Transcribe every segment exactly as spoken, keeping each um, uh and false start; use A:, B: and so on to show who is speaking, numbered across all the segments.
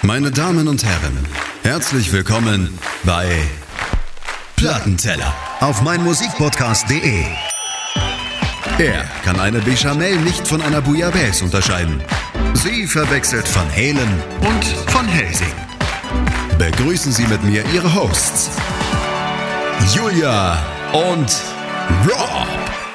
A: Meine Damen und Herren, herzlich willkommen bei Plattenteller auf meinmusikpodcast punkt de. Er kann eine Bechamel nicht von einer Bouillabaisse unterscheiden. Sie verwechselt Van Halen und Van Helsing. Begrüßen Sie mit mir Ihre Hosts, Julia und Rob.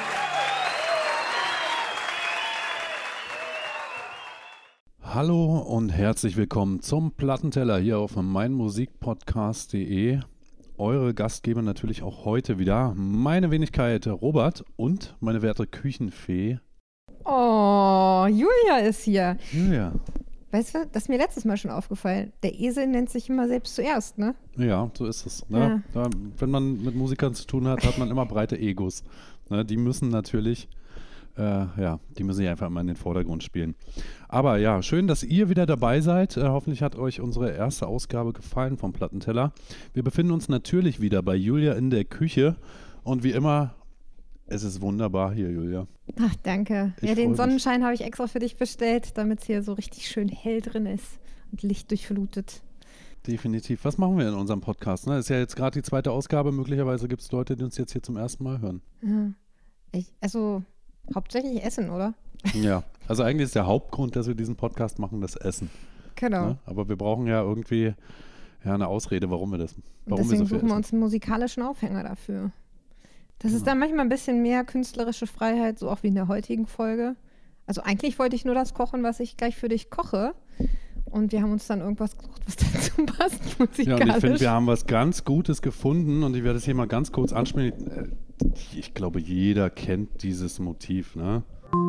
B: Hallo und herzlich willkommen zum Plattenteller hier auf meinmusikpodcast punkt de. Eure Gastgeber natürlich auch heute wieder, meine Wenigkeit Robert und meine werte Küchenfee.
C: Oh, Julia ist hier.
B: Julia.
C: Weißt du, das ist mir letztes Mal schon aufgefallen. Der Esel nennt sich immer selbst zuerst, ne?
B: Ja, so ist es. Ne? Ja. Da, wenn man mit Musikern zu tun hat, hat man immer breite Egos. Ne? Die müssen natürlich, äh, ja, die müssen sich einfach immer in den Vordergrund spielen. Aber ja, schön, dass ihr wieder dabei seid. Äh, hoffentlich hat euch unsere erste Ausgabe gefallen vom Plattenteller. Wir befinden uns natürlich wieder bei Julia in der Küche. Und wie immer, es ist wunderbar hier, Julia.
C: Ach, danke.
B: Ich
C: ja, den
B: freu
C: Sonnenschein habe ich extra für dich bestellt, damit es hier so richtig schön hell drin ist und Licht durchflutet.
B: Definitiv. Was machen wir in unserem Podcast? Ne? Ist ja jetzt gerade die zweite Ausgabe. Möglicherweise gibt es Leute, die uns jetzt hier zum ersten Mal hören.
C: Ja. Ich, also hauptsächlich Essen, oder?
B: Ja, also eigentlich ist der Hauptgrund, dass wir diesen Podcast machen, das Essen.
C: Genau.
B: Ne? Aber wir brauchen ja irgendwie ja, eine Ausrede, warum wir das warum
C: und deswegen
B: wir so viel
C: suchen wir
B: essen.
C: uns einen musikalischen Aufhänger dafür. Das
B: Ja.
C: ist dann manchmal ein bisschen mehr künstlerische Freiheit, so auch wie in der heutigen Folge. Also eigentlich wollte ich nur das kochen, was ich gleich für dich koche. Und wir haben uns dann irgendwas gesucht, was dazu passt, musikalisch.
B: Ja, und ich finde, wir haben was ganz Gutes gefunden und ich werde es hier mal ganz kurz ansprechen. Ich glaube, jeder kennt dieses Motiv, ne?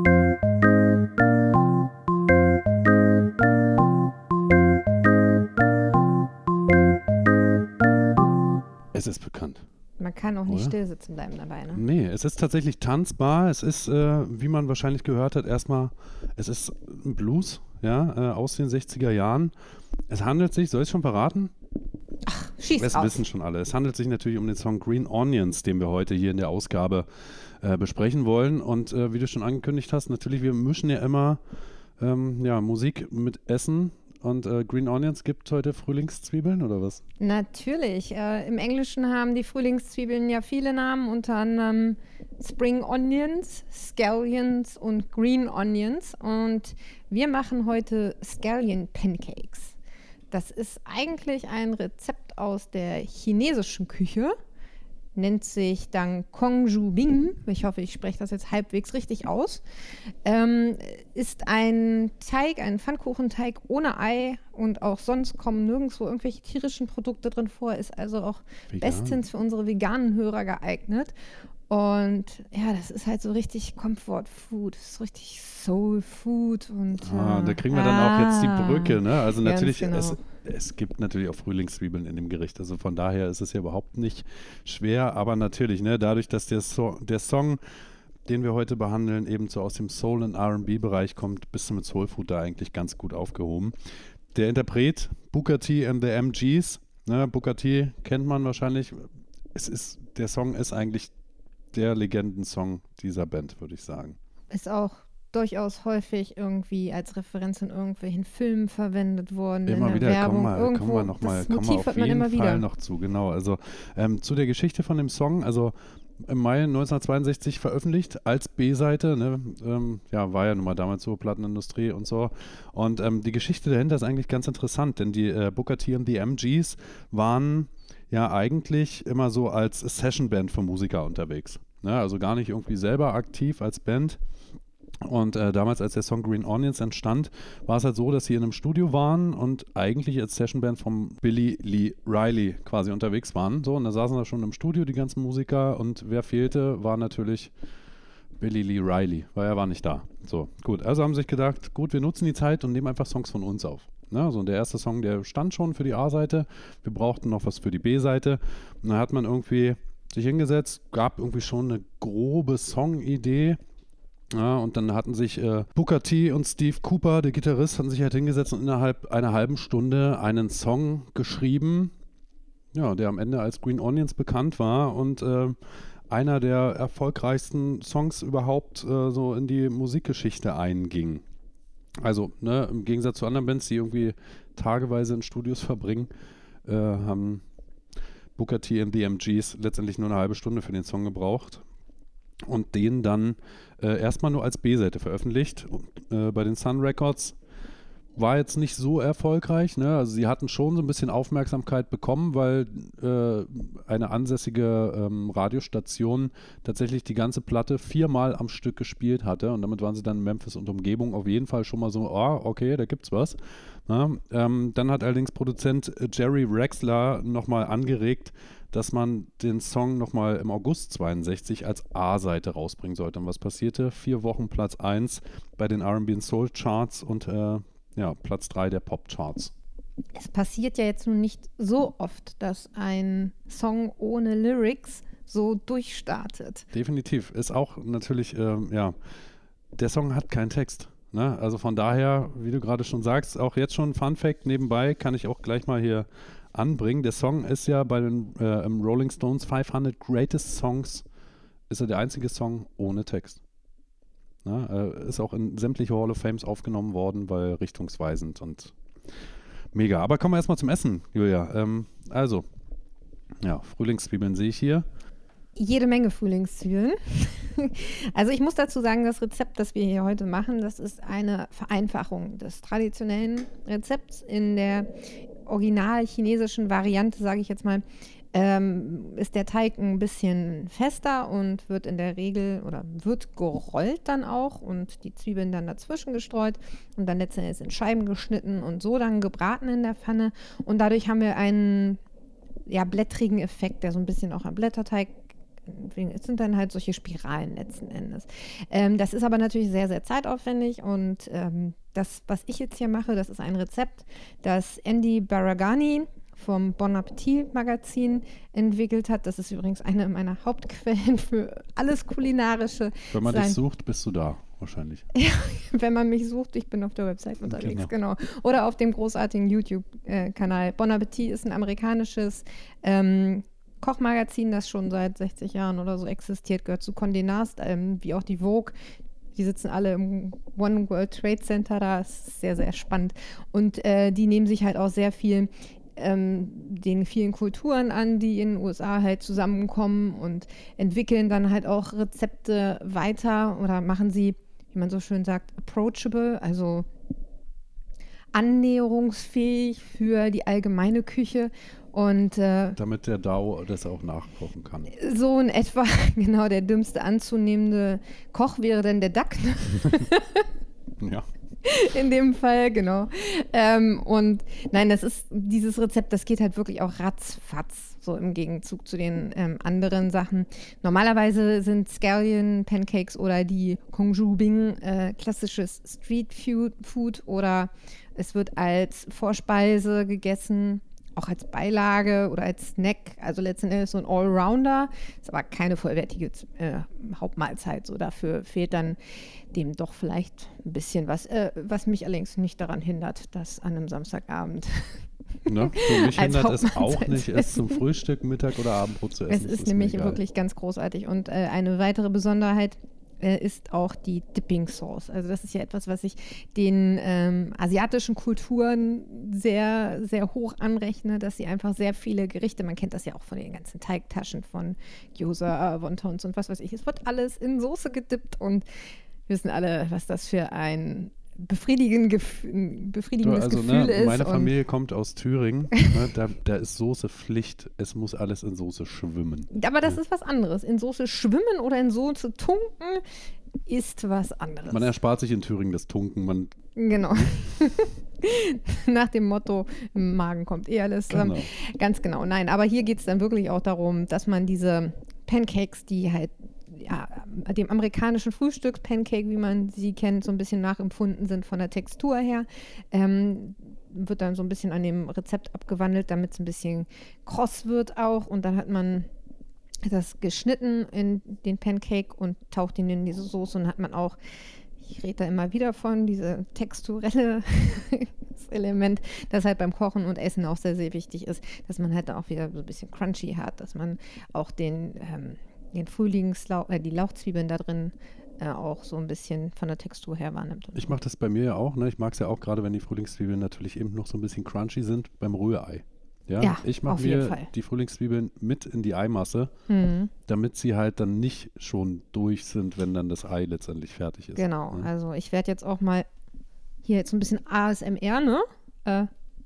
B: Es ist bekannt.
C: Man kann auch nicht
B: Oder?
C: still sitzen bleiben dabei, ne?
B: Nee, es ist tatsächlich tanzbar. Es ist, äh, wie man wahrscheinlich gehört hat, erstmal, es ist ein Blues, ja, äh, aus den sechziger Jahren. Es handelt sich, soll ich es schon verraten?
C: Ach, schieß
B: Es
C: auf.
B: wissen schon alle. Es handelt sich natürlich um den Song Green Onions, den wir heute hier in der Ausgabe äh, besprechen wollen. Und äh, wie du schon angekündigt hast, natürlich, wir mischen ja immer ähm, ja, Musik mit Essen. Und äh, Green Onions gibt heute Frühlingszwiebeln oder was?
C: Natürlich. Äh, Im Englischen haben die Frühlingszwiebeln ja viele Namen, unter anderem Spring Onions, Scallions und Green Onions. Und wir machen heute Scallion Pancakes. Das ist eigentlich ein Rezept aus der chinesischen Küche. Nennt sich dann Kongju Bing. Ich hoffe, ich spreche das jetzt halbwegs richtig aus. Ähm, ist ein Teig, ein Pfannkuchenteig ohne Ei und auch sonst kommen nirgendwo irgendwelche tierischen Produkte drin vor. Ist also auch
B: Vegan.
C: bestens für unsere veganen Hörer geeignet. Und ja, das ist halt so richtig Comfort Food. Das ist richtig Soul Food. Und,
B: Ah,
C: äh,
B: da kriegen wir dann auch jetzt die Brücke, ne? Also
C: Ganz
B: natürlich,
C: genau.
B: es, es gibt natürlich auch Frühlingszwiebeln in dem Gericht. Also von daher ist es ja überhaupt nicht schwer, aber natürlich, ne, dadurch, dass der, so- der Song, den wir heute behandeln, eben so aus dem Soul- und R and B-Bereich kommt, bist du mit Soul Food da eigentlich ganz gut aufgehoben. Der Interpret, Booker T and the M Gs, ne, Booker T kennt man wahrscheinlich. Es ist, der Song ist eigentlich der Legendensong dieser Band, würde ich sagen.
C: Ist auch durchaus häufig irgendwie als Referenz in irgendwelchen Filmen verwendet worden. in
B: Immer
C: der
B: wieder,
C: Werbung.
B: kommen wir,
C: Irgendwo,
B: kommen wir noch mal,
C: das
B: kommen wir
C: Motiv
B: auf
C: hört man
B: jeden
C: immer
B: Fall
C: wieder.
B: noch zu, genau. Also ähm, zu der Geschichte von dem Song, also im Mai neunzehnhundertzweiundsechzig veröffentlicht als B-Seite, ne, ähm, ja, war ja nun mal damals so Plattenindustrie und so. Und ähm, die Geschichte dahinter ist eigentlich ganz interessant, denn die äh, Booker T und die M Gs waren ja eigentlich immer so als Session-Band für Musiker unterwegs. Ne? Also gar nicht irgendwie selber aktiv als Band. Und äh, damals, als der Song Green Onions entstand, war es halt so, dass sie in einem Studio waren und eigentlich als Sessionband von Billy Lee Riley quasi unterwegs waren. So, und da saßen da schon im Studio die ganzen Musiker und wer fehlte, war natürlich Billy Lee Riley, weil er war nicht da. So, gut, also haben sie sich gedacht, gut, wir nutzen die Zeit und nehmen einfach Songs von uns auf. Ne? So, und der erste Song, der stand schon für die A-Seite, wir brauchten noch was für die B-Seite. Und dann hat man irgendwie sich hingesetzt, gab irgendwie schon eine grobe Songidee. Ja, und dann hatten sich äh, Booker T und Steve Cooper, der Gitarrist, hatten sich halt hingesetzt und innerhalb einer halben Stunde einen Song geschrieben, ja, der am Ende als Green Onions bekannt war und äh, einer der erfolgreichsten Songs überhaupt äh, so in die Musikgeschichte einging. Also, ne, im Gegensatz zu anderen Bands, die irgendwie tageweise in Studios verbringen, äh, haben Booker T und die M Gs letztendlich nur eine halbe Stunde für den Song gebraucht und den dann äh, erstmal nur als B-Seite veröffentlicht. Äh, bei den Sun Records war jetzt nicht so erfolgreich, ne? Also sie hatten schon so ein bisschen Aufmerksamkeit bekommen, weil äh, eine ansässige ähm, Radiostation tatsächlich die ganze Platte viermal am Stück gespielt hatte und damit waren sie dann in Memphis und Umgebung auf jeden Fall schon mal so, oh, okay, da gibt's was. Ja, ähm, dann hat allerdings Produzent Jerry Rexler nochmal angeregt, dass man den Song nochmal im August zweiundsechzig als A-Seite rausbringen sollte. Und was passierte? Vier Wochen Platz eins bei den R and B und Soul Charts und äh, ja, Platz drei der Pop-Charts.
C: Es passiert ja jetzt nun nicht so oft, dass ein Song ohne Lyrics so durchstartet.
B: Definitiv. Ist auch natürlich, ähm, ja, der Song hat keinen Text. Ne? Also von daher, wie du gerade schon sagst, auch jetzt schon ein Fun-Fact nebenbei, kann ich auch gleich mal hier anbringen. Der Song ist ja bei den äh, im Rolling Stones fünfhundert Greatest Songs, ist er der einzige Song ohne Text. Na, äh, ist auch in sämtliche Hall of Fames aufgenommen worden, weil richtungsweisend und mega. Aber kommen wir erstmal zum Essen, Julia. Ähm, also, ja, Frühlingszwiebeln sehe ich hier.
C: Jede Menge Frühlingszwiebeln. Also ich muss dazu sagen, das Rezept, das wir hier heute machen, das ist eine Vereinfachung des traditionellen Rezepts. In der original chinesischen Variante, sage ich jetzt mal, ähm, ist der Teig ein bisschen fester und wird in der Regel oder wird gerollt dann auch und die Zwiebeln dann dazwischen gestreut und dann letztendlich in Scheiben geschnitten und so dann gebraten in der Pfanne. Und dadurch haben wir einen ja, blättrigen Effekt, der so ein bisschen auch am Blätterteig, es sind dann halt solche Spiralen letzten Endes. Ähm, das ist aber natürlich sehr, sehr zeitaufwendig und ähm, das, was ich jetzt hier mache, das ist ein Rezept, das Andy Baragani vom Bon Appetit Magazin entwickelt hat. Das ist übrigens eine meiner Hauptquellen für alles Kulinarische.
B: Wenn man
C: Sein
B: dich sucht, bist du da wahrscheinlich.
C: Ja, wenn man mich sucht, ich bin auf der Website unterwegs, genau. genau. Oder auf dem großartigen YouTube-Kanal. Bon Appetit ist ein amerikanisches ähm, Kochmagazin, das schon seit sechzig Jahren oder so existiert, gehört zu Condé Nast, ähm, wie auch die Vogue. Die sitzen alle im One World Trade Center da, das ist sehr, sehr spannend. Und äh, die nehmen sich halt auch sehr viel ähm, den vielen Kulturen an, die in den U S A halt zusammenkommen und entwickeln dann halt auch Rezepte weiter oder machen sie, wie man so schön sagt, approachable, also annäherungsfähig für die allgemeine Küche. Und, äh,
B: damit der D A O das auch nachkochen kann.
C: So in etwa, genau, der dümmste anzunehmende Koch wäre dann der Duck.
B: Ja.
C: In dem Fall, genau. Ähm, und nein, das ist, dieses Rezept, das geht halt wirklich auch ratzfatz, so im Gegenzug zu den ähm, anderen Sachen. Normalerweise sind Scallion Pancakes oder die Kongju Bing äh, klassisches Street Food, Food oder es wird als Vorspeise gegessen, auch als Beilage oder als Snack, also letztendlich so ein Allrounder, ist aber keine vollwertige äh, Hauptmahlzeit. So, dafür fehlt dann dem doch vielleicht ein bisschen was, äh, was mich allerdings nicht daran hindert, das an einem Samstagabend
B: ne? Für mich
C: als
B: hindert es auch nicht,
C: zu
B: es zum Frühstück, Mittag oder Abendbrot zu essen.
C: Es ist nämlich wirklich ganz großartig und äh, eine weitere Besonderheit ist auch die Dipping Sauce. Also das ist ja etwas, was ich den ähm, asiatischen Kulturen sehr, sehr hoch anrechne, dass sie einfach sehr viele Gerichte, man kennt das ja auch von den ganzen Teigtaschen von Gyoza, Wontons und was weiß ich, es wird alles in Soße gedippt und wir wissen alle, was das für ein befriedigend gef befriedigendes
B: also,
C: Gefühl
B: ne,
C: ist.
B: Meine Familie kommt aus Thüringen, ne, da, da ist Soße Pflicht, es muss alles in Soße schwimmen.
C: Aber das
B: ja.
C: ist was anderes. In Soße schwimmen oder in Soße tunken ist was anderes.
B: Man erspart sich in Thüringen das Tunken. Man
C: genau. Nach dem Motto, im Magen kommt eh alles.
B: Genau.
C: Ganz genau. Nein, aber hier geht es dann wirklich auch darum, dass man diese Pancakes, die halt ja, dem amerikanischen Frühstücks-Pancake, wie man sie kennt, so ein bisschen nachempfunden sind von der Textur her, ähm, wird dann so ein bisschen an dem Rezept abgewandelt, damit es ein bisschen kross wird auch und dann hat man das geschnitten in den Pancake und taucht ihn in diese Soße und hat man auch, ich rede da immer wieder von, diese texturelle Element, das halt beim Kochen und Essen auch sehr, sehr wichtig ist, dass man halt auch wieder so ein bisschen crunchy hat, dass man auch den, ähm, den Frühlingslauch, äh, die Lauchzwiebeln da drin äh, auch so ein bisschen von der Textur her wahrnimmt.
B: Ich mache das bei mir ja auch. Ne? Ich mag es ja auch gerade, wenn die Frühlingszwiebeln natürlich eben noch so ein bisschen crunchy sind beim Rührei. Ja,
C: Ja,
B: ich mache
C: auf jeden
B: mir
C: Fall.
B: die Frühlingszwiebeln mit in die Eimasse,
C: Mhm.
B: damit sie halt dann nicht schon durch sind, wenn dann das Ei letztendlich fertig ist.
C: Genau,
B: Ja.
C: also ich werde jetzt auch mal hier jetzt ein bisschen A S M R, ne? Äh.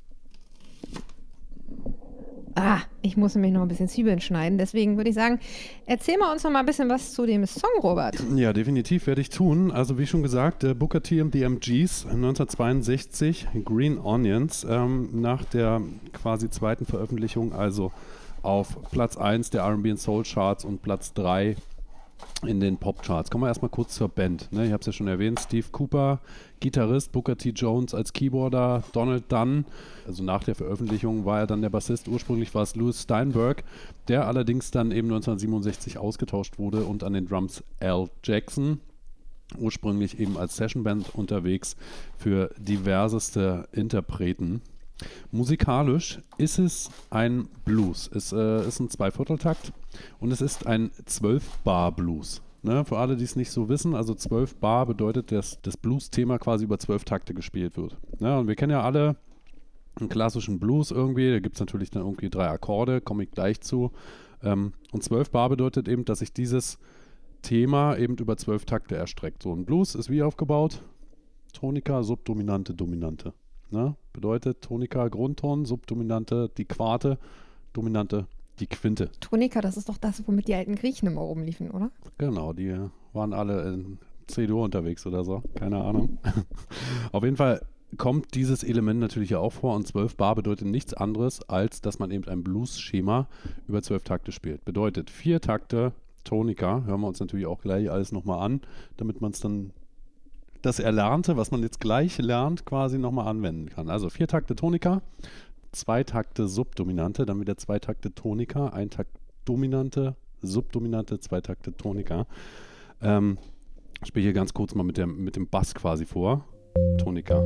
C: Ah, ich muss nämlich noch ein bisschen Zwiebeln schneiden. Deswegen würde ich sagen, erzähl mal uns noch mal ein bisschen was zu dem Song, Robert.
B: Ja, definitiv werde ich tun. Also wie schon gesagt, äh, Booker T and the M Gs neunzehnhundertzweiundsechzig, Green Onions, ähm, nach der quasi zweiten Veröffentlichung, also auf Platz eins der R and B und Soul Charts und Platz drei in den Pop-Charts. Kommen wir erstmal kurz zur Band. Ne? Ich habe es ja schon erwähnt, Steve Cooper, Gitarrist, Booker T. Jones als Keyboarder, Donald Dunn, also nach der Veröffentlichung war er dann der Bassist. Ursprünglich war es Louis Steinberg, der allerdings dann eben neunzehnhundertsiebenundsechzig ausgetauscht wurde und an den Drums Al Jackson, ursprünglich eben als Sessionband unterwegs für diverseste Interpreten. Musikalisch ist es ein Blues. Es äh, ist ein Zweivierteltakt und es ist ein zwölf-Bar-Blues. Ne? Für alle, die es nicht so wissen, also zwölf Bar bedeutet, dass das Blues-Thema quasi über zwölf Takte gespielt wird. Ne? Und wir kennen ja alle einen klassischen Blues irgendwie, da gibt es natürlich dann irgendwie drei Akkorde, komme ich gleich zu. Ähm, und zwölf Bar bedeutet eben, dass sich dieses Thema eben über zwölf Takte erstreckt. So ein Blues ist wie aufgebaut? Tonika, Subdominante, Dominante. Ne? Bedeutet Tonika Grundton, Subdominante die Quarte, Dominante die Quinte.
C: Tonika, das ist doch das, womit die alten Griechen immer rumliefen, oder?
B: Genau, die waren alle in C-Dur unterwegs oder so, keine Ahnung. Auf jeden Fall kommt dieses Element natürlich ja auch vor und zwölf Bar bedeutet nichts anderes, als dass man eben ein Blues-Schema über zwölf Takte spielt. Bedeutet vier Takte Tonika, hören wir uns natürlich auch gleich alles nochmal an, damit man es dann das Erlernte, was man jetzt gleich lernt, quasi nochmal anwenden kann. Also vier Takte Tonika, zwei Takte Subdominante, dann wieder zwei Takte Tonika, ein Takt Dominante, Subdominante, zwei Takte Tonika. Ähm, ich spiele hier ganz kurz mal mit, der, mit dem Bass quasi vor. Tonika.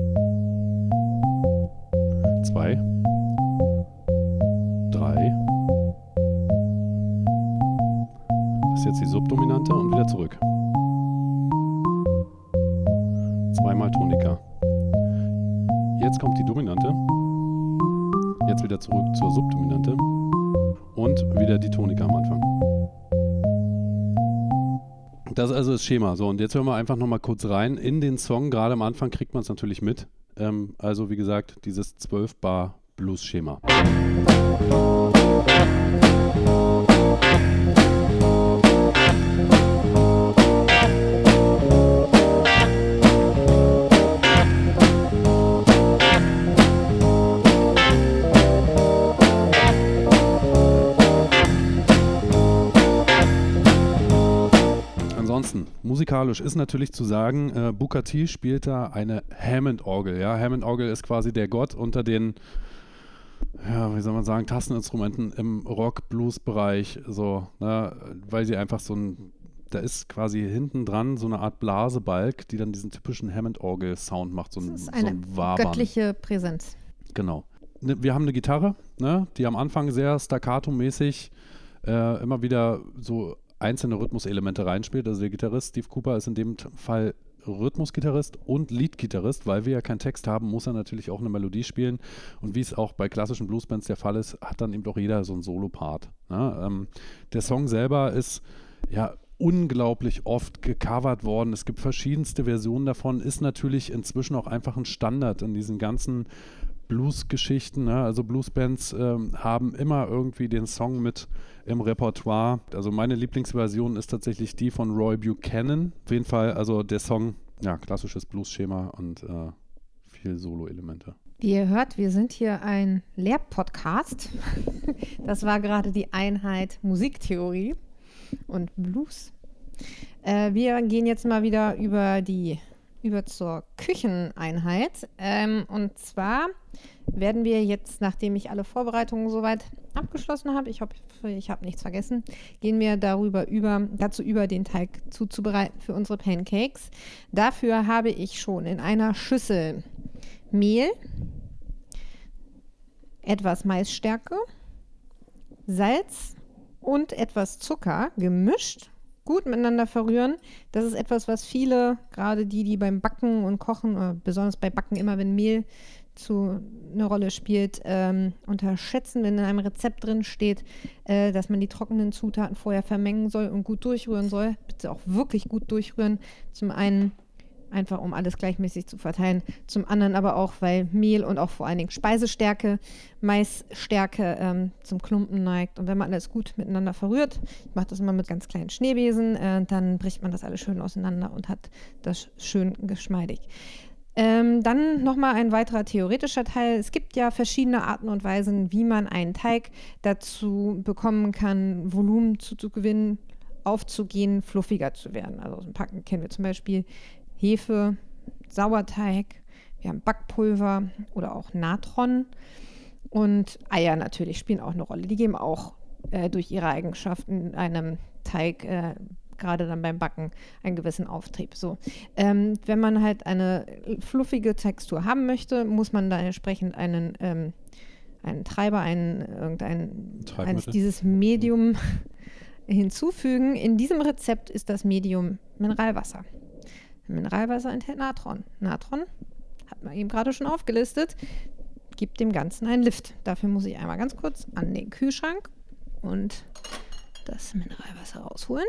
B: Zwei. Drei. Das ist jetzt die Subdominante und wieder zurück. Zweimal Tonika. Jetzt kommt die Dominante. Jetzt wieder zurück zur Subdominante. Und wieder die Tonika am Anfang. Das ist also das Schema. So, und jetzt hören wir einfach nochmal kurz rein in den Song. Gerade am Anfang kriegt man es natürlich mit. Ähm, also wie gesagt, dieses zwölf Bar Blues-Schema. Ansonsten, musikalisch ist natürlich zu sagen, äh, Booker T spielt da eine Hammond-Orgel. Ja? Hammond-Orgel ist quasi der Gott unter den, ja, wie soll man sagen, Tasteninstrumenten im Rock-Blues-Bereich, so, ne? Weil sie einfach so ein, da ist quasi hinten dran so eine Art Blasebalg, die dann diesen typischen Hammond-Orgel-Sound macht, so ein,
C: Das ist
B: so
C: eine
B: ein Wabern.
C: göttliche Präsenz.
B: Genau. Ne, wir haben eine Gitarre, ne, die am Anfang sehr staccato-mäßig äh, immer wieder so einzelne Rhythmuselemente reinspielt. Also der Gitarrist Steve Cooper ist in dem Fall Rhythmusgitarrist und Leadgitarrist, weil wir ja keinen Text haben, muss er natürlich auch eine Melodie spielen. Und wie es auch bei klassischen Bluesbands der Fall ist, hat dann eben doch jeder so einen Solo-Part. Ne? Ähm, der Song selber ist ja unglaublich oft gecovert worden. Es gibt verschiedenste Versionen davon, ist natürlich inzwischen auch einfach ein Standard in diesen ganzen Blues-Geschichten, ne? Also Bluesbands ähm, haben immer irgendwie den Song mit im Repertoire. Also meine Lieblingsversion ist tatsächlich die von Roy Buchanan. Auf jeden Fall, also der Song, ja, klassisches Blues-Schema und äh, viel Solo-Elemente.
C: Wie ihr hört, wir sind hier ein Lehrpodcast. Das war gerade die Einheit Musiktheorie und Blues. Äh, wir gehen jetzt mal wieder über die über zur Kücheneinheit. Ähm, und zwar werden wir jetzt, nachdem ich alle Vorbereitungen soweit abgeschlossen habe, ich hoffe, ich habe nichts vergessen, gehen wir darüber über, dazu über, den Teig zuzubereiten für unsere Pancakes. Dafür habe ich schon in einer Schüssel Mehl, etwas Maisstärke, Salz und etwas Zucker gemischt, gut miteinander verrühren. Das ist etwas, was viele, gerade die, die beim Backen und Kochen, oder besonders bei Backen immer, wenn Mehl zu eine Rolle spielt, ähm, unterschätzen, wenn in einem Rezept drin steht, äh, dass man die trockenen Zutaten vorher vermengen soll und gut durchrühren soll. Bitte auch wirklich gut durchrühren. Zum einen einfach, um alles gleichmäßig zu verteilen. Zum anderen aber auch, weil Mehl und auch vor allen Dingen Speisestärke, Maisstärke ähm, zum Klumpen neigt. Und wenn man alles gut miteinander verrührt, ich mache das immer mit ganz kleinen Schneebesen, äh, dann bricht man das alles schön auseinander und hat das schön geschmeidig. Ähm, dann nochmal ein weiterer theoretischer Teil. Es gibt ja verschiedene Arten und Weisen, wie man einen Teig dazu bekommen kann, Volumen zu, zu gewinnen, aufzugehen, fluffiger zu werden. Also aus dem Packen kennen wir zum Beispiel Hefe, Sauerteig, wir haben Backpulver oder auch Natron und Eier natürlich spielen auch eine Rolle. Die geben auch äh, durch ihre Eigenschaften einem Teig, äh, gerade dann beim Backen, einen gewissen Auftrieb. So, ähm, wenn man halt eine fluffige Textur haben möchte, muss man da entsprechend einen, ähm, einen Treiber, einen, irgendein, eines, dieses Medium hinzufügen. In diesem Rezept ist das Medium Mineralwasser. Mineralwasser enthält Natron. Natron, hat man eben gerade schon aufgelistet, gibt dem Ganzen einen Lift. Dafür muss ich einmal ganz kurz an den Kühlschrank und das Mineralwasser rausholen.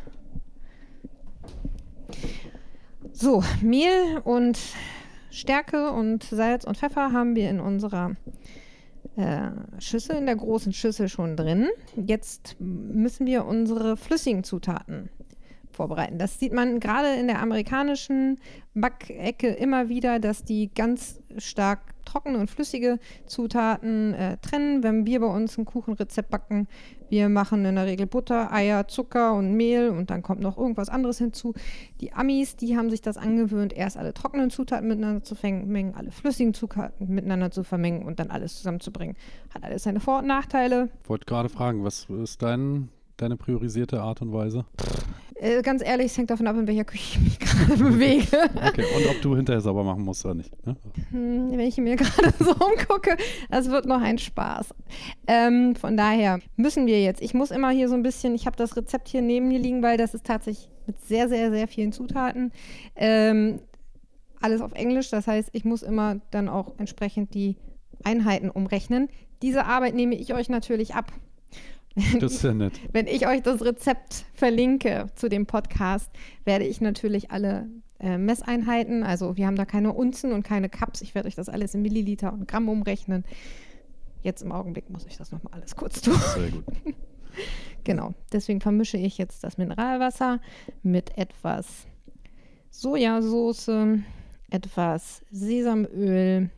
C: So, Mehl und Stärke und Salz und Pfeffer haben wir in unserer äh, Schüssel, in der großen Schüssel schon drin. Jetzt müssen wir unsere flüssigen Zutaten vorbereiten. Das sieht man gerade in der amerikanischen Backecke immer wieder, dass die ganz stark trockene und flüssige Zutaten äh, trennen. Wenn wir bei uns ein Kuchenrezept backen, wir machen in der Regel Butter, Eier, Zucker und Mehl und dann kommt noch irgendwas anderes hinzu. Die Amis, die haben sich das angewöhnt, erst alle trockenen Zutaten miteinander zu vermengen, alle flüssigen Zutaten miteinander zu vermengen und dann alles zusammenzubringen. Hat alles seine Vor- und Nachteile.
B: Ich wollte gerade fragen, was ist dein, deine priorisierte Art und Weise?
C: Äh, ganz ehrlich, es hängt davon ab, in welcher Küche ich mich gerade bewege.
B: Okay, und ob du hinterher sauber machen musst oder nicht. Ne?
C: Hm, wenn ich mir gerade so umgucke, das wird noch ein Spaß. Ähm, von daher müssen wir jetzt, ich muss immer hier so ein bisschen, ich habe das Rezept hier neben mir liegen, weil das ist tatsächlich mit sehr, sehr, sehr vielen Zutaten. Ähm, alles auf Englisch, das heißt, ich muss immer dann auch entsprechend die Einheiten umrechnen. Diese Arbeit nehme ich euch natürlich ab.
B: Das ist ja nett.
C: Wenn ich euch das Rezept verlinke zu dem Podcast, werde ich natürlich alle äh, Messeinheiten, also wir haben da keine Unzen und keine Cups, ich werde euch das alles in Milliliter und Gramm umrechnen. Jetzt im Augenblick muss ich das nochmal alles kurz tun.
B: Sehr gut.
C: Genau, deswegen vermische ich jetzt das Mineralwasser mit etwas Sojasauce, etwas Sesamöl,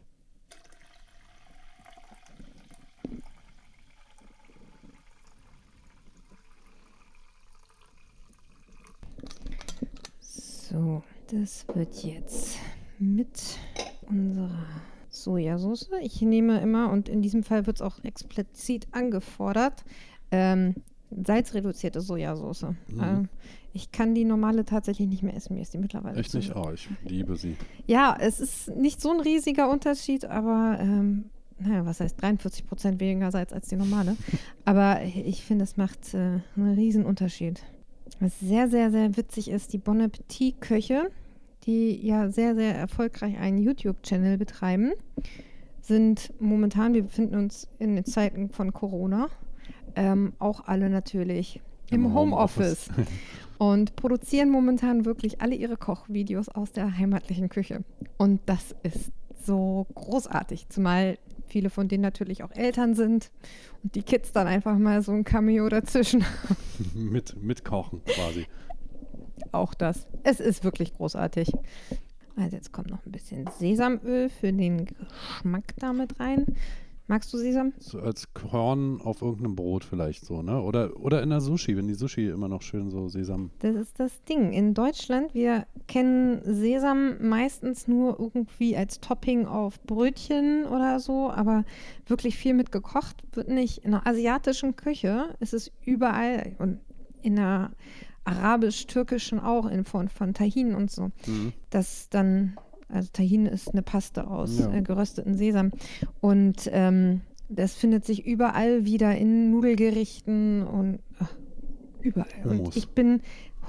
C: so, das wird jetzt mit unserer Sojasauce. Ich nehme immer, und in diesem Fall wird es auch explizit angefordert, ähm, salzreduzierte Sojasauce.
B: Mhm.
C: Ähm, ich kann die normale tatsächlich nicht mehr essen. Mir ist die mittlerweile
B: Echt
C: zu.
B: nicht? Oh, ich liebe sie.
C: Ja, es ist nicht so ein riesiger Unterschied, aber ähm, naja, was heißt dreiundvierzig Prozent weniger Salz als die normale. Aber ich finde, es macht äh, einen riesen Unterschied. Was sehr, sehr, sehr witzig ist, die Bon Appetit-Köche, die ja sehr, sehr erfolgreich einen YouTube-Channel betreiben, sind momentan, wir befinden uns in den Zeiten von Corona, ähm, auch alle natürlich im, im Homeoffice. Home und produzieren momentan wirklich alle ihre Kochvideos aus der heimatlichen Küche. Und das ist so großartig, zumal viele von denen natürlich auch Eltern sind und die Kids dann einfach mal so ein Cameo dazwischen
B: mit, mit Kochen quasi.
C: Auch das. Es ist wirklich großartig. Also jetzt kommt noch ein bisschen Sesamöl für den Geschmack da mit rein. Magst du Sesam?
B: So als Korn auf irgendeinem Brot vielleicht so, ne? Oder, oder in der Sushi, wenn die Sushi immer noch schön so Sesam...
C: Das ist das Ding. In Deutschland, wir kennen Sesam meistens nur irgendwie als Topping auf Brötchen oder so, aber wirklich viel mit gekocht wird nicht. In der asiatischen Küche ist es überall und in der arabisch-türkischen auch, in Form von Tahin und so. Mhm. Das dann... Also Tahin ist eine Paste aus ja. äh, gerösteten Sesam. Und ähm, das findet sich überall wieder in Nudelgerichten und ach, überall.
B: Hummus.
C: Und ich bin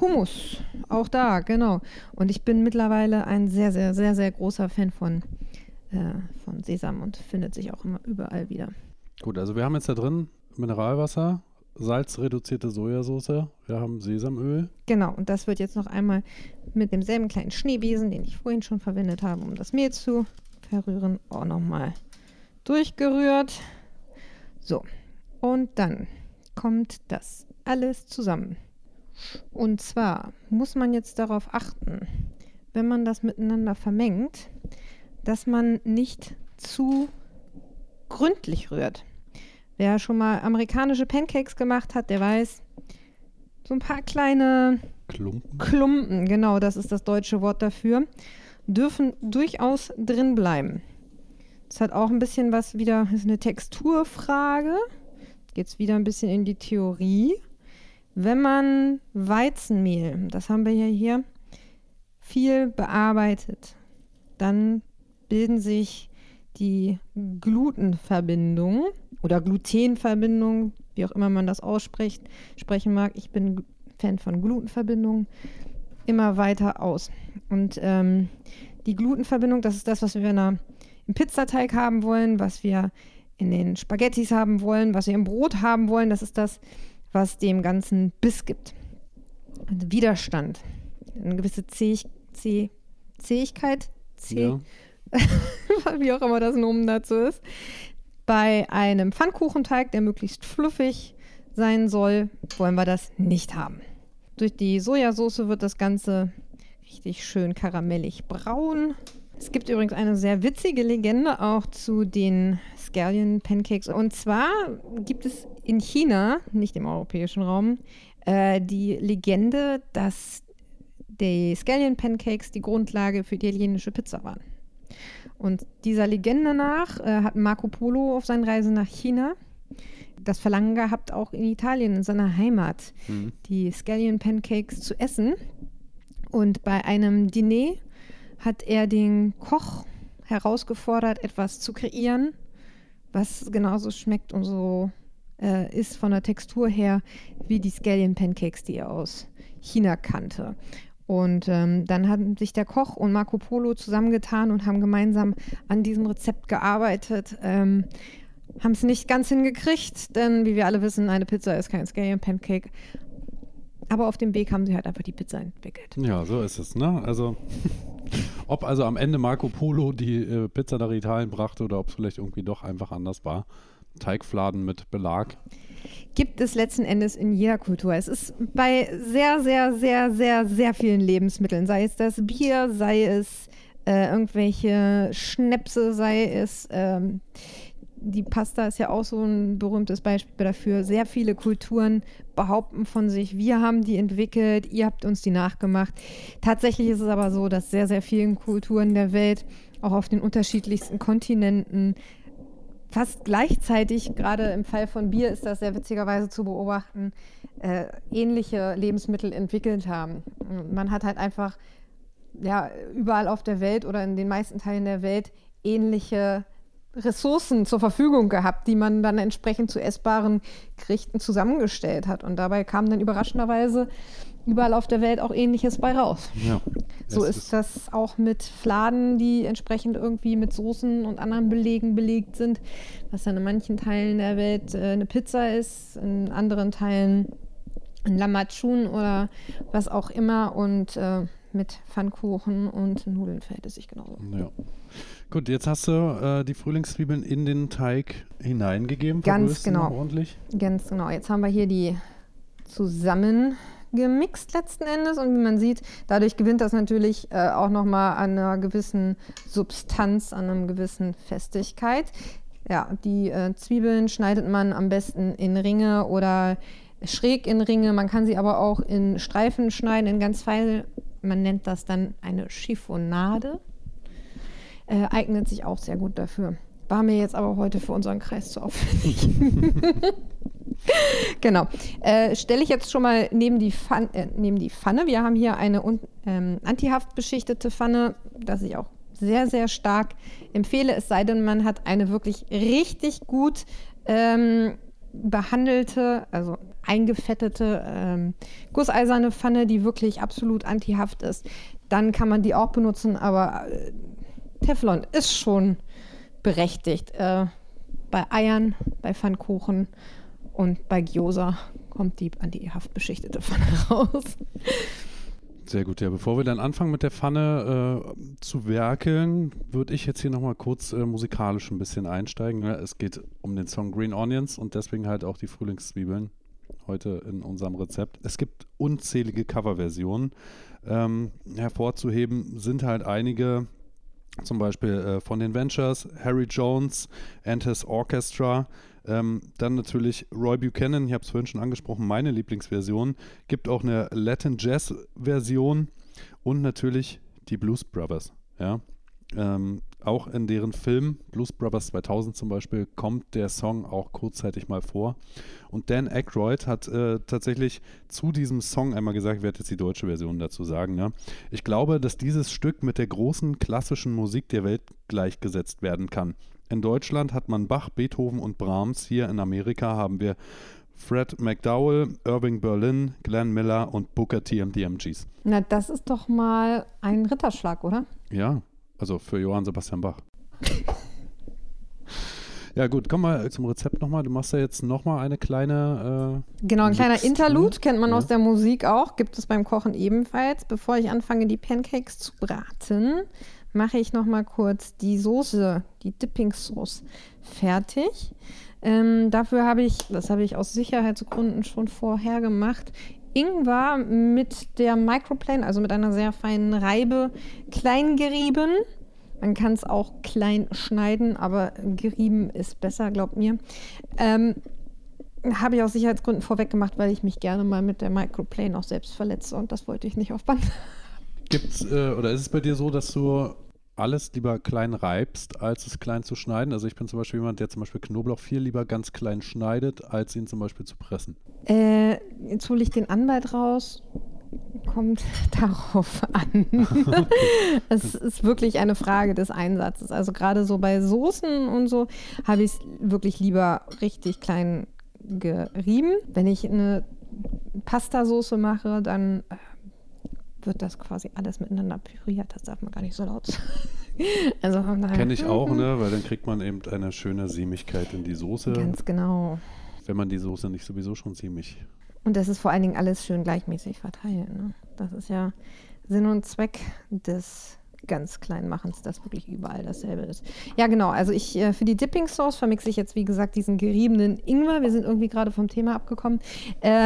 C: Hummus, auch da, genau. Und ich bin mittlerweile ein sehr, sehr, sehr, sehr großer Fan von, äh, von Sesam und findet sich auch immer überall wieder.
B: Gut, also wir haben jetzt da drin Mineralwasser, salzreduzierte Sojasauce, wir haben Sesamöl.
C: Genau, und das wird jetzt noch einmal mit demselben kleinen Schneebesen, den ich vorhin schon verwendet habe, um das Mehl zu verrühren, auch nochmal durchgerührt. So, und dann kommt das alles zusammen. Und zwar muss man jetzt darauf achten, wenn man das miteinander vermengt, dass man nicht zu gründlich rührt. Wer schon mal amerikanische Pancakes gemacht hat, der weiß, so ein paar kleine
B: Klumpen.
C: Klumpen, genau, das ist das deutsche Wort dafür, dürfen durchaus drin bleiben. Das hat auch ein bisschen was wieder, das ist eine Texturfrage. Geht es wieder ein bisschen in die Theorie. Wenn man Weizenmehl, das haben wir ja hier, viel bearbeitet, dann bilden sich die Glutenverbindungen oder Glutenverbindungen, wie auch immer man das ausspricht, sprechen mag. Ich bin Fan von Glutenverbindungen, immer weiter aus. Und ähm, die Glutenverbindung, das ist das, was wir in einer, im Pizzateig haben wollen, was wir in den Spaghettis haben wollen, was wir im Brot haben wollen. Das ist das, was dem Ganzen Biss gibt. Und Widerstand, eine gewisse Zähig, Zäh, Zähigkeit, Zäh,
B: Ja.
C: wie auch immer das Nomen dazu ist. Bei einem Pfannkuchenteig, der möglichst fluffig sein soll, wollen wir das nicht haben. Durch die Sojasauce wird das Ganze richtig schön karamellig braun. Es gibt übrigens eine sehr witzige Legende auch zu den Scallion Pancakes. Und zwar gibt es in China, nicht im europäischen Raum, äh, die Legende, dass die Scallion Pancakes die Grundlage für die italienische Pizza waren. Und dieser Legende nach äh, hat Marco Polo auf seinen Reisen nach China das Verlangen gehabt, auch in Italien, in seiner Heimat, mhm. die Scallion Pancakes zu essen. Und bei einem Diner hat er den Koch herausgefordert, etwas zu kreieren, was genauso schmeckt und so äh, ist von der Textur her wie die Scallion Pancakes, die er aus China kannte. Und ähm, dann haben sich der Koch und Marco Polo zusammengetan und haben gemeinsam an diesem Rezept gearbeitet. Ähm, haben es nicht ganz hingekriegt, denn wie wir alle wissen, eine Pizza ist kein Scallion Pancake. Aber auf dem Weg haben sie halt einfach die Pizza entwickelt.
B: Ja, so ist es, ne? Also, ob also am Ende Marco Polo die äh, Pizza nach Italien brachte oder ob es vielleicht irgendwie doch einfach anders war. Teigfladen mit Belag.
C: Gibt es letzten Endes in jeder Kultur. Es ist bei sehr, sehr, sehr, sehr, sehr vielen Lebensmitteln, sei es das Bier, sei es äh, irgendwelche Schnäpse, sei es ähm, die Pasta ist ja auch so ein berühmtes Beispiel dafür. Sehr viele Kulturen behaupten von sich, wir haben die entwickelt, ihr habt uns die nachgemacht. Tatsächlich ist es aber so, dass sehr, sehr vielen Kulturen der Welt, auch auf den unterschiedlichsten Kontinenten, fast gleichzeitig, gerade im Fall von Bier ist das sehr witzigerweise zu beobachten, äh, ähnliche Lebensmittel entwickelt haben. Man hat halt einfach ja, überall auf der Welt oder in den meisten Teilen der Welt ähnliche Ressourcen zur Verfügung gehabt, die man dann entsprechend zu essbaren Gerichten zusammengestellt hat. Und dabei kam dann überraschenderweise überall auf der Welt auch Ähnliches bei raus. Ja, so ist, ist das auch mit Fladen, die entsprechend irgendwie mit Soßen und anderen Belegen belegt sind, was dann in manchen Teilen der Welt äh, eine Pizza ist, in anderen Teilen ein Lamachun oder was auch immer. Und äh, mit Pfannkuchen und Nudeln verhält es sich genauso.
B: Ja. Gut, jetzt hast du äh, die Frühlingszwiebeln in den Teig hineingegeben.
C: Ganz genau.
B: Ordentlich.
C: Ganz genau. Jetzt haben wir hier die zusammengemixt letzten Endes und wie man sieht, dadurch gewinnt das natürlich äh, auch nochmal an einer gewissen Substanz, an einer gewissen Festigkeit. Ja, die äh, Zwiebeln schneidet man am besten in Ringe oder schräg in Ringe. Man kann sie aber auch in Streifen schneiden, in ganz fein. Man nennt das dann eine Chiffonade. Äh, eignet sich auch sehr gut dafür. War mir jetzt aber heute für unseren Kreis zu aufwendig. Genau. Äh, stelle ich jetzt schon mal neben die, Pfanne, äh, neben die Pfanne. Wir haben hier eine un, ähm, antihaftbeschichtete Pfanne, das ich auch sehr, sehr stark empfehle. Es sei denn, man hat eine wirklich richtig gut ähm, behandelte, also eingefettete, ähm, gusseiserne Pfanne, die wirklich absolut antihaft ist, dann kann man die auch benutzen, aber äh, Teflon ist schon berechtigt. Äh, bei Eiern, bei Pfannkuchen und bei Gyoza kommt die antihaft beschichtete Pfanne raus.
B: Sehr gut, ja. Bevor wir dann anfangen mit der Pfanne äh, zu werkeln, würde ich jetzt hier nochmal kurz äh, musikalisch ein bisschen einsteigen. Ja, es geht um den Song Green Onions und deswegen halt auch die Frühlingszwiebeln heute in unserem Rezept. Es gibt unzählige Coverversionen. Ähm, hervorzuheben sind halt einige, zum Beispiel äh, von den Ventures, Harry Jones and his Orchestra. Ähm, dann natürlich Roy Buchanan, ich habe es vorhin schon angesprochen, meine Lieblingsversion. Gibt auch eine Latin Jazz Version und natürlich die Blues Brothers. Ja? Ähm, auch in deren Film Blues Brothers zweitausend zum Beispiel kommt der Song auch kurzzeitig mal vor. Und Dan Aykroyd hat äh, tatsächlich zu diesem Song einmal gesagt, ich werde jetzt die deutsche Version dazu sagen. Ne? Ich glaube, dass dieses Stück mit der großen klassischen Musik der Welt gleichgesetzt werden kann. In Deutschland hat man Bach, Beethoven und Brahms. Hier in Amerika haben wir Fred McDowell, Irving Berlin, Glenn Miller und Booker T und die M Gs.
C: Na, das ist doch mal ein Ritterschlag, oder?
B: Ja, also für Johann Sebastian Bach. Ja gut, komm mal zum Rezept nochmal. Du machst ja jetzt nochmal eine kleine äh,
C: Genau, ein kleiner
B: Mixtur.
C: Interlude, kennt man
B: Ja.
C: aus der Musik auch, gibt es beim Kochen ebenfalls. Bevor ich anfange, die Pancakes zu braten, mache ich nochmal kurz die Soße, die Dipping Sauce, fertig. Ähm, dafür habe ich, das habe ich aus Sicherheitsgründen schon vorher gemacht, Ingwer mit der Microplane, also mit einer sehr feinen Reibe, klein gerieben. Man kann es auch klein schneiden, aber gerieben ist besser, glaubt mir. Ähm, habe ich aus Sicherheitsgründen vorweg gemacht, weil ich mich gerne mal mit der Microplane auch selbst verletze und das wollte ich nicht auf Band.
B: Gibt's, äh, oder ist es bei dir so, dass du alles lieber klein reibst, als es klein zu schneiden? Also ich bin zum Beispiel jemand, der zum Beispiel Knoblauch viel lieber ganz klein schneidet, als ihn zum Beispiel zu pressen.
C: Äh, jetzt hole ich den Anwalt raus. Kommt darauf an. Es ist wirklich eine Frage des Einsatzes. Also gerade so bei Soßen und so habe ich es wirklich lieber richtig klein gerieben. Wenn ich eine Pastasoße mache, dann wird das quasi alles miteinander püriert. Das darf man gar nicht so laut sagen. Also von daher.
B: Kenne ich auch, ne? Weil dann kriegt man eben eine schöne Sämigkeit in die Soße.
C: Ganz genau.
B: Wenn man die Soße nicht sowieso schon sämig.
C: Und das ist vor allen Dingen alles schön gleichmäßig verteilt. Ne? Das ist ja Sinn und Zweck des ganz kleinen Machens, dass wirklich überall dasselbe ist. Ja, genau. Also ich äh, für die Dipping Sauce vermixe ich jetzt, wie gesagt, diesen geriebenen Ingwer. Wir sind irgendwie gerade vom Thema abgekommen. Äh,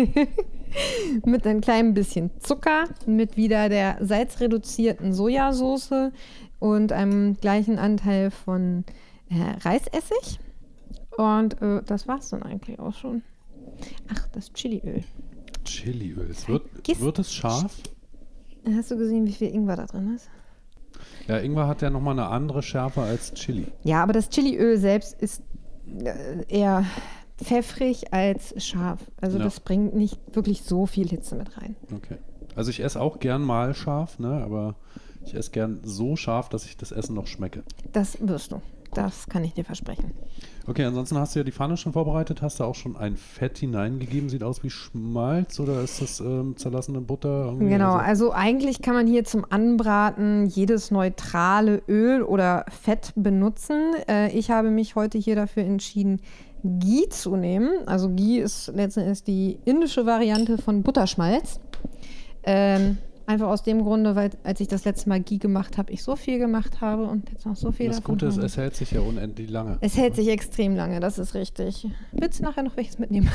C: mit ein klein bisschen Zucker, mit wieder der salzreduzierten Sojasauce und einem gleichen Anteil von äh, Reisessig. Und äh, das war es dann eigentlich auch schon. Ach, das Chiliöl.
B: Chiliöl. Es wird,
C: Vergiss-
B: wird es scharf?
C: Hast du gesehen, wie viel Ingwer da drin ist?
B: Ja, Ingwer hat ja nochmal eine andere Schärfe als Chili.
C: Ja, aber das Chiliöl selbst ist äh, eher pfeffrig als scharf. Also
B: Ja.
C: das bringt nicht wirklich so viel Hitze mit rein.
B: Okay. Also ich esse auch gern mal scharf, ne? Aber ich esse gern so scharf, dass ich das Essen noch schmecke.
C: Das wirst du. Das kann ich dir versprechen.
B: Okay, ansonsten hast du ja die Pfanne schon vorbereitet. Hast du auch schon ein Fett hineingegeben? Sieht aus wie Schmalz oder ist das ähm, zerlassene Butter? Irgendwie?
C: Genau,
B: Also,
C: also eigentlich kann man hier zum Anbraten jedes neutrale Öl oder Fett benutzen. Äh, ich habe mich heute hier dafür entschieden, Ghee zu nehmen. Also Ghee ist letztendlich die indische Variante von Butterschmalz. Ähm, einfach aus dem Grunde, weil als ich das letzte Mal Ghee gemacht habe, ich so viel gemacht habe und jetzt noch so viel
B: das
C: davon
B: Gute ist,
C: habe.
B: es hält sich ja unendlich lange.
C: Es hält sich extrem lange, das ist richtig. Willst du nachher noch welches mitnehmen?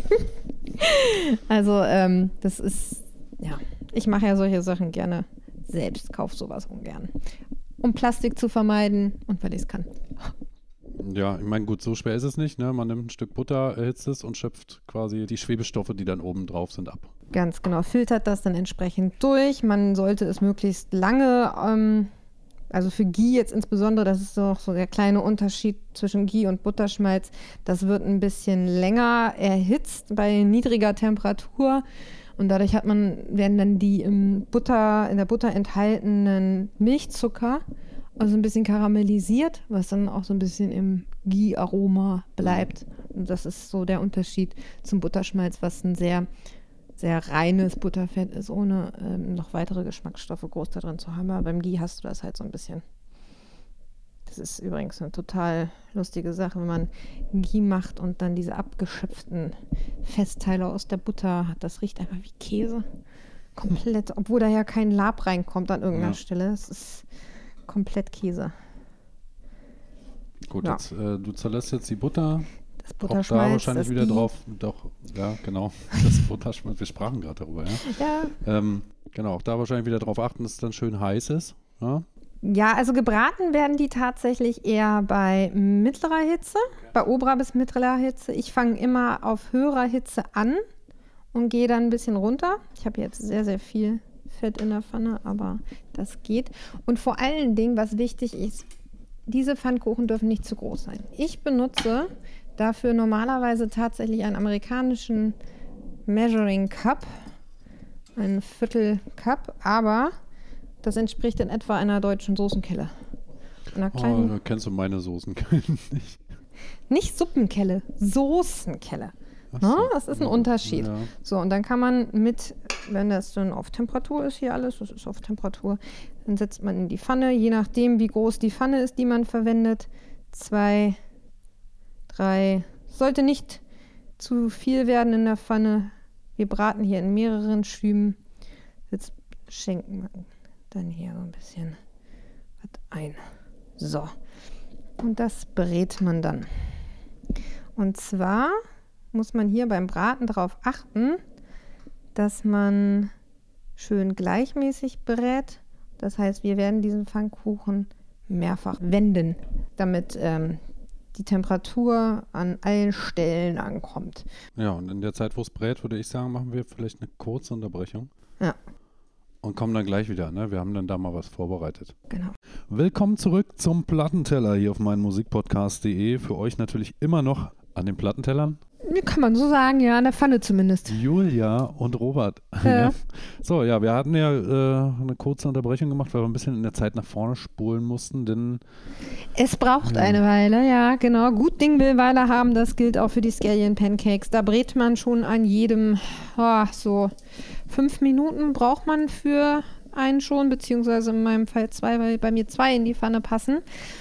C: Also, ähm, das ist, ja, ich mache ja solche Sachen gerne selbst, kaufe sowas ungern. Um Plastik zu vermeiden und weil ich es kann.
B: Ja, ich meine, gut, so schwer ist es nicht. Ne? Man nimmt ein Stück Butter, erhitzt es und schöpft quasi die Schwebestoffe, die dann oben drauf sind, ab.
C: Ganz genau, filtert das dann entsprechend durch. Man sollte es möglichst lange, ähm, also für Ghee jetzt insbesondere, das ist noch so der kleine Unterschied zwischen Ghee und Butterschmalz, das wird ein bisschen länger erhitzt bei niedriger Temperatur und dadurch hat man, werden dann die im Butter, in der Butter enthaltenen Milchzucker also ein bisschen karamellisiert, was dann auch so ein bisschen im Ghee-Aroma bleibt. Das ist so der Unterschied zum Butterschmalz, was ein sehr, sehr reines Butterfett ist, ohne ähm, noch weitere Geschmacksstoffe groß da drin zu haben. Aber beim Ghee hast du das halt so ein bisschen. Das ist übrigens eine total lustige Sache, wenn man Ghee macht und dann diese abgeschöpften Festteile aus der Butter hat. Das riecht einfach wie Käse. Komplett, obwohl da ja kein Lab reinkommt an irgendeiner ja. Stelle. Es ist komplett Käse.
B: Gut,
C: ja.
B: jetzt, äh, du zerlässt jetzt die Butter.
C: Das
B: Auch
C: Butterschmalz.
B: da wahrscheinlich wieder
C: Ghee.
B: drauf. Doch, ja, genau. Das Butterschmalz. Wir sprachen gerade darüber, ja.
C: Ja.
B: Ähm, genau, auch da wahrscheinlich wieder drauf achten, dass es dann schön heiß ist. Ja.
C: Ja, also gebraten werden die tatsächlich eher bei mittlerer Hitze, okay. bei oberer bis mittlerer Hitze. Ich fange immer auf höherer Hitze an und gehe dann ein bisschen runter. Ich habe jetzt sehr, sehr viel Fett in der Pfanne, aber das geht. Und vor allen Dingen, was wichtig ist, diese Pfannkuchen dürfen nicht zu groß sein. Ich benutze dafür normalerweise tatsächlich einen amerikanischen Measuring Cup, einen Viertel Cup, aber das entspricht in etwa einer deutschen Soßenkelle. Einer kleinen,
B: oh, da kennst du meine Soßenkelle nicht.
C: Nicht Suppenkelle, Soßenkelle.
B: So.
C: No, das ist ein Unterschied.
B: Ja.
C: So, und dann kann man mit, wenn das dann auf Temperatur ist hier alles, das ist auf Temperatur, dann setzt man in die Pfanne, je nachdem wie groß die Pfanne ist, die man verwendet, zwei, drei, sollte nicht zu viel werden in der Pfanne. Wir braten hier in mehreren Schüben. Jetzt schenken wir dann hier so ein bisschen was ein. So. Und das brät man dann. Und zwar muss man hier beim Braten darauf achten, dass man schön gleichmäßig brät. Das heißt, wir werden diesen Pfannkuchen mehrfach wenden, damit ähm, die Temperatur an allen Stellen ankommt.
B: Ja, und in der Zeit, wo es brät, würde ich sagen, machen wir vielleicht eine kurze Unterbrechung.
C: Ja.
B: Und kommen dann gleich wieder, ne? Wir haben dann da mal was vorbereitet.
C: Genau.
B: Willkommen zurück zum Plattenteller hier auf meinmusikpodcast punkt de. Für euch natürlich immer noch an den Plattentellern.
C: Kann man so sagen, ja, in der Pfanne zumindest.
B: Julia und Robert.
C: Ja.
B: So, ja, wir hatten ja äh, eine kurze Unterbrechung gemacht, weil wir ein bisschen in der Zeit nach vorne spulen mussten, denn
C: es braucht
B: ja.
C: eine Weile, ja, genau. Gut Ding will Weile haben, das gilt auch für die Scallion Pancakes. Da brät man schon an jedem, oh, so fünf Minuten braucht man für einen schon, beziehungsweise in meinem Fall zwei, weil bei mir zwei in die Pfanne passen.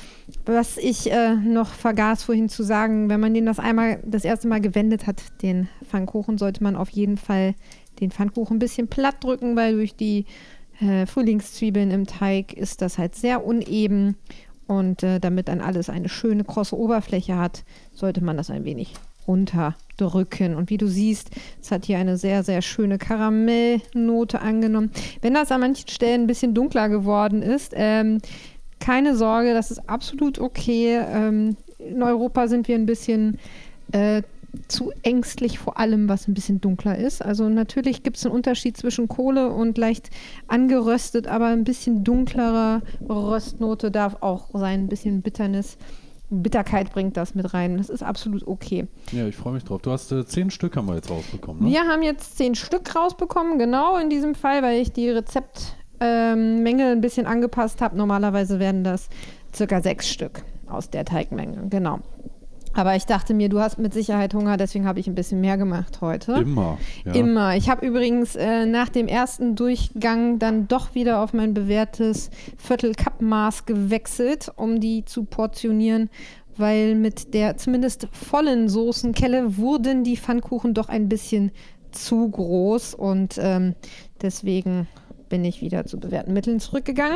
C: Was ich äh, noch vergaß vorhin zu sagen, wenn man den das einmal das erste Mal gewendet hat, den Pfannkuchen, sollte man auf jeden Fall den Pfannkuchen ein bisschen platt drücken, weil durch die äh, Frühlingszwiebeln im Teig ist das halt sehr uneben und äh, damit dann alles eine schöne krosse Oberfläche hat, sollte man das ein wenig runterdrücken. Und wie du siehst, es hat hier eine sehr, sehr schöne Karamellnote angenommen. Wenn das an manchen Stellen ein bisschen dunkler geworden ist, ähm, keine Sorge, das ist absolut okay. Ähm, in Europa sind wir ein bisschen äh, zu ängstlich vor allem, was ein bisschen dunkler ist. Also natürlich gibt es einen Unterschied zwischen Kohle und leicht angeröstet, aber ein bisschen dunklere Röstnote darf auch sein, ein bisschen Bitternis. Bitterkeit bringt das mit rein. Das ist absolut okay.
B: Ja, ich freue mich drauf. Du hast äh, zehn Stück haben wir jetzt rausbekommen, ne?
C: Wir haben jetzt zehn Stück rausbekommen, genau in diesem Fall, weil ich die Rezept Ähm, Menge ein bisschen angepasst habe. Normalerweise werden das circa sechs Stück aus der Teigmenge, genau. Aber ich dachte mir, du hast mit Sicherheit Hunger, deswegen habe ich ein bisschen mehr gemacht heute.
B: Immer. Ja.
C: Immer. Ich habe übrigens äh, nach dem ersten Durchgang dann doch wieder auf mein bewährtes Viertel-Cup-Maß gewechselt, um die zu portionieren, weil mit der zumindest vollen Soßenkelle wurden die Pfannkuchen doch ein bisschen zu groß und ähm, deswegen bin ich wieder zu bewährten Mitteln zurückgegangen.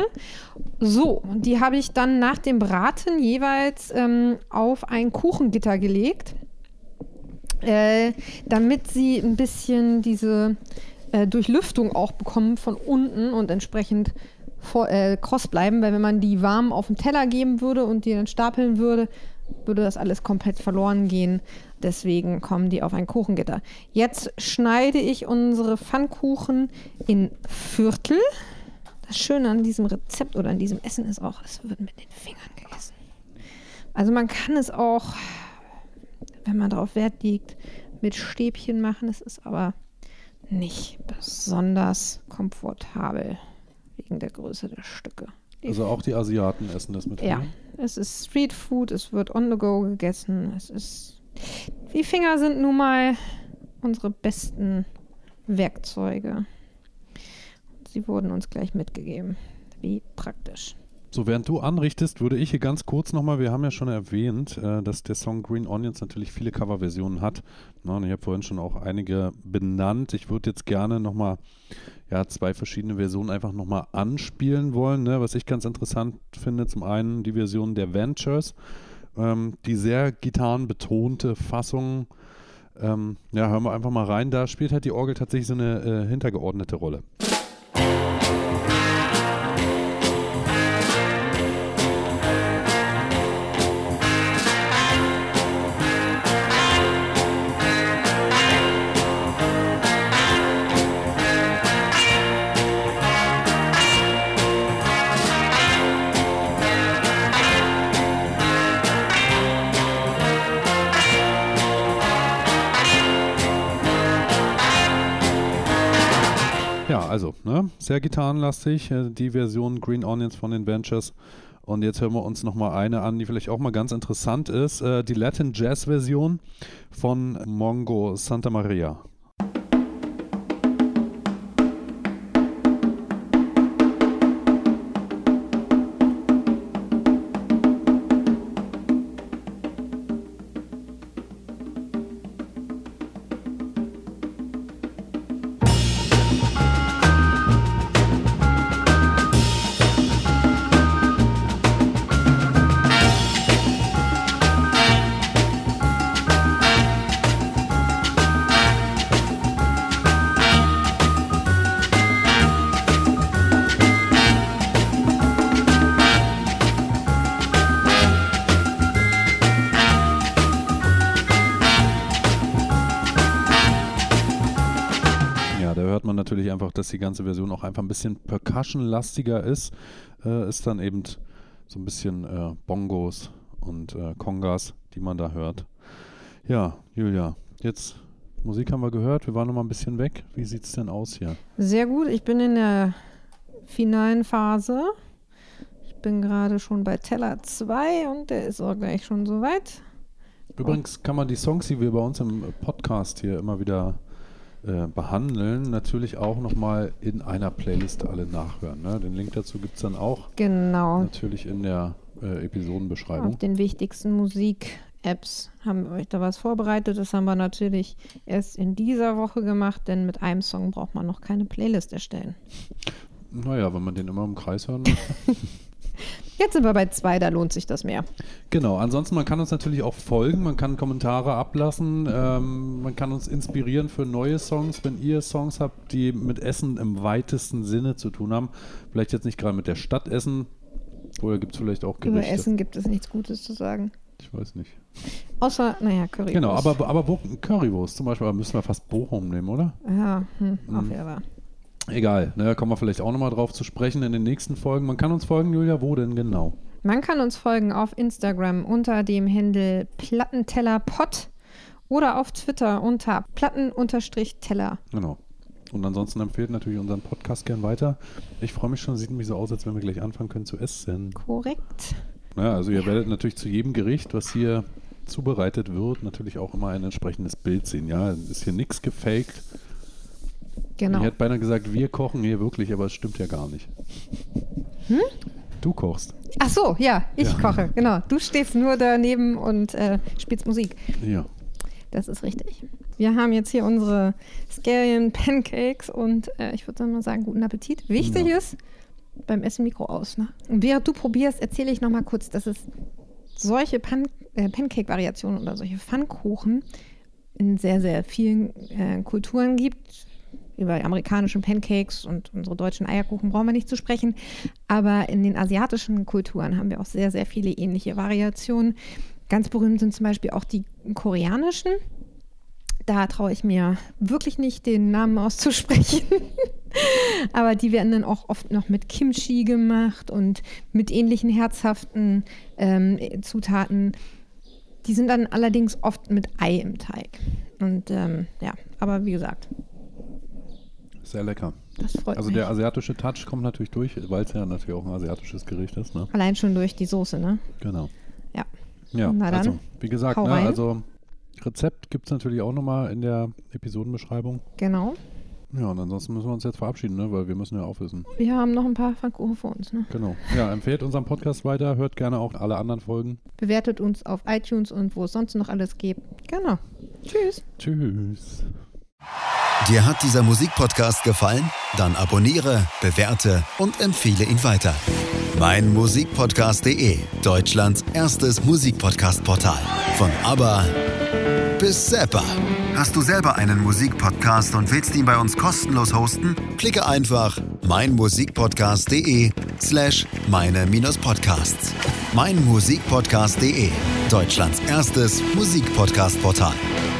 C: So, die habe ich dann nach dem Braten jeweils ähm, auf ein Kuchengitter gelegt, äh, damit sie ein bisschen diese äh, Durchlüftung auch bekommen von unten und entsprechend vor, äh, kross bleiben, weil wenn man die warm auf den Teller geben würde und die dann stapeln würde, würde das alles komplett verloren gehen. Deswegen kommen die auf ein Kuchengitter. Jetzt schneide ich unsere Pfannkuchen in Viertel. Das Schöne an diesem Rezept oder an diesem Essen ist auch, es wird mit den Fingern gegessen. Also man kann es auch, wenn man darauf Wert legt, mit Stäbchen machen. Es ist aber nicht besonders komfortabel wegen der Größe der Stücke. Die
B: Also auch die Asiaten essen das mit.
C: Ja,
B: Finger?
C: es ist Street Food, es wird on the go gegessen, es ist die Finger sind nun mal unsere besten Werkzeuge. Sie wurden uns gleich mitgegeben. Wie praktisch.
B: So, während du anrichtest, würde ich hier ganz kurz nochmal, wir haben ja schon erwähnt, äh, dass der Song Green Onions natürlich viele Coverversionen hat. Na, und ich habe vorhin schon auch einige benannt. Ich würde jetzt gerne nochmal ja, zwei verschiedene Versionen einfach nochmal anspielen wollen. Ne? Was ich ganz interessant finde, zum einen die Version der Ventures, ähm, die sehr gitarrenbetonte Fassung. Ähm, ja, hören wir einfach mal rein. Da spielt halt die Orgel tatsächlich so eine äh, hintergeordnete Rolle. Ja, also, ne, sehr gitarrenlastig, äh, die Version Green Onions von den Ventures. Und jetzt hören wir uns nochmal eine an, die vielleicht auch mal ganz interessant ist. Äh, die Latin Jazz Version von Mongo Santa Maria. Natürlich einfach, dass die ganze Version auch einfach ein bisschen Percussion-lastiger ist, äh, ist dann eben so ein bisschen äh, Bongos und äh, Congas, die man da hört. Ja, Julia, jetzt Musik haben wir gehört, wir waren noch mal ein bisschen weg. Wie sieht es denn aus hier?
C: Sehr gut, ich bin in der finalen Phase. Ich bin gerade schon bei Teller zwei und der ist auch gleich schon soweit.
B: Übrigens kann man die Songs, die wir bei uns im Podcast hier immer wieder Äh, behandeln, natürlich auch nochmal in einer Playlist alle nachhören. Ne? Den Link dazu gibt es dann auch
C: genau.
B: natürlich in der äh, Episodenbeschreibung.
C: Auf den wichtigsten Musik-Apps haben wir euch da was vorbereitet. Das haben wir natürlich erst in dieser Woche gemacht, denn mit einem Song braucht man noch keine Playlist erstellen.
B: Naja, wenn man den immer im Kreis hören möchte.
C: Jetzt sind wir bei zwei, da lohnt sich das mehr.
B: Genau, ansonsten man kann uns natürlich auch folgen, man kann Kommentare ablassen, ähm, man kann uns inspirieren für neue Songs, wenn ihr Songs habt, die mit Essen im weitesten Sinne zu tun haben. Vielleicht jetzt nicht gerade mit der Stadt Essen, oder gibt es vielleicht auch Gerichte.
C: Über Essen gibt es nichts Gutes zu sagen.
B: Ich weiß nicht.
C: Außer, naja, Currywurst.
B: Genau, aber, aber wo, Currywurst zum Beispiel, müssen wir fast Bochum nehmen, oder?
C: Ja, hm,
B: Mhm.
C: auch wieder wahr.
B: Egal, ne, da kommen wir vielleicht auch nochmal drauf zu sprechen in den nächsten Folgen. Man kann uns folgen, Julia, wo denn genau?
C: Man kann uns folgen auf Instagram unter dem Handle Plattentellerpod oder auf Twitter unter Platten-Teller.
B: Genau. Und ansonsten empfehlt natürlich unseren Podcast gern weiter. Ich freue mich schon, sieht nämlich so aus, als wenn wir gleich anfangen können zu essen.
C: Korrekt.
B: Ja, also ihr werdet natürlich zu jedem Gericht, was hier zubereitet wird, natürlich auch immer ein entsprechendes Bild sehen. Ja, ist hier nichts gefaked.
C: Genau.
B: Ich hätte beinahe gesagt, wir kochen hier wirklich, aber es stimmt ja gar nicht.
C: Hm?
B: Du kochst.
C: Ach so, ja, ich
B: Ja.
C: koche, genau. Du stehst nur daneben und äh, spielst Musik.
B: Ja.
C: Das ist richtig. Wir haben jetzt hier unsere Scallion Pancakes und äh, ich würde mal sagen, guten Appetit. Wichtig
B: Ja.
C: ist, beim Essen Mikro aus. Ne? Und während du probierst, erzähle ich noch mal kurz, dass es solche Pan äh, Pancake-Variationen oder solche Pfannkuchen in sehr, sehr vielen äh, Kulturen gibt. Über amerikanische Pancakes und unsere deutschen Eierkuchen brauchen wir nicht zu sprechen. Aber in den asiatischen Kulturen haben wir auch sehr, sehr viele ähnliche Variationen. Ganz berühmt sind zum Beispiel auch die koreanischen. Da traue ich mir wirklich nicht, den Namen auszusprechen. Aber die werden dann auch oft noch mit Kimchi gemacht und mit ähnlichen herzhaften ähm, Zutaten. Die sind dann allerdings oft mit Ei im Teig. Und ähm, ja, aber wie gesagt.
B: Sehr lecker.
C: Das freut
B: Also
C: mich.
B: der asiatische Touch kommt natürlich durch, weil es ja natürlich auch ein asiatisches Gericht ist. Ne?
C: Allein schon durch die Soße, ne?
B: Genau.
C: Ja.
B: Ja,
C: Na dann,
B: also wie gesagt,
C: hau
B: ne,
C: rein.
B: also Rezept gibt es natürlich auch nochmal in der Episodenbeschreibung.
C: Genau.
B: Ja, und ansonsten müssen wir uns jetzt verabschieden, ne? Weil wir müssen ja aufwissen.
C: Wir haben noch ein paar Pfannkuchen vor uns. Ne?
B: Genau. Ja, empfehlt unseren Podcast weiter, hört gerne auch alle anderen Folgen.
C: Bewertet uns auf iTunes und wo es sonst noch alles gibt. Genau. Tschüss.
B: Tschüss.
A: Dir hat dieser Musikpodcast gefallen? Dann abonniere, bewerte und empfehle ihn weiter. mein Musikpodcast punkt de, Deutschlands erstes Musikpodcast-Portal. Von ABBA bis Zappa. Hast du selber einen Musikpodcast und willst ihn bei uns kostenlos hosten? Klicke einfach meinmusikpodcast.de slash meine-podcasts. mein Musikpodcast punkt de, Deutschlands erstes Musikpodcast-Portal.